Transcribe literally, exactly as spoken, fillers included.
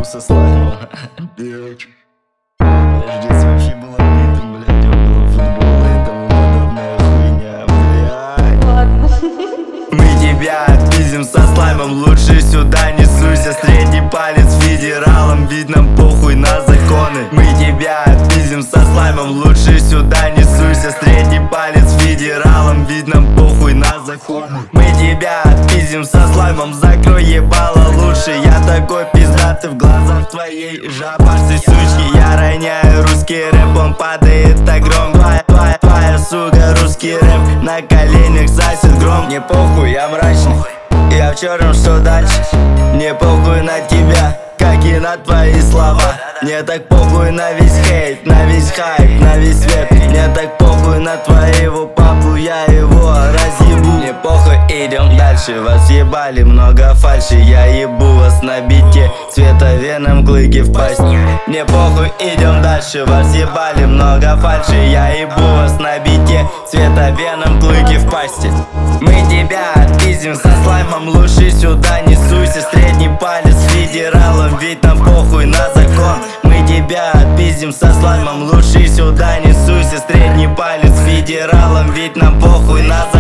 ебу со слаймом. Подожди, это вообще было битым, блядь, около футбола и тому подобная хуйня, блядь. Ладно. Мы тебя отпиздим со слаймом, лучше сюда не суйся. Средний палец федералом, ведь нам похуй на законы. Мы тебя отпиздим со слаймом, лучше сюда не суйся. Средний палец федералом, ведь нам похуй на законы. Мы тебя отпиздим со слаймом, закрой ебало лучше. Я такой пиздатый в глазах твоей жабашцы, сучки. Я роняю русский рэп, он падает так громко. Твоя, твоя, твоя сука, русский рэп на коленях засит гром. Мне похуй, я мрачный, я в черном, что дальше? Мне похуй на тебя, как и на твои слова. Мне так похуй на весь хейт, на весь хайп, на весь свет. Мне так похуй на твоего папу, я его разъебу. Мне похуй, идем дальше. Вас ебали много фальши, я ебу вас на бите. Цвета веном, клыки в пасть. Мне похуй, идем дальше. Вас ебали много фальши, я ебу вас на бите. Цвета веном, клыки в пасти. Мы тебя отпиздим со слаймом, лучше сюда не суйся. Средний палец федералом, ведь нам похуй на закон. Мы тебя отпиздим со слаймом, лучше сюда не суйся. Средний палец федералом, ведь нам похуй на закон.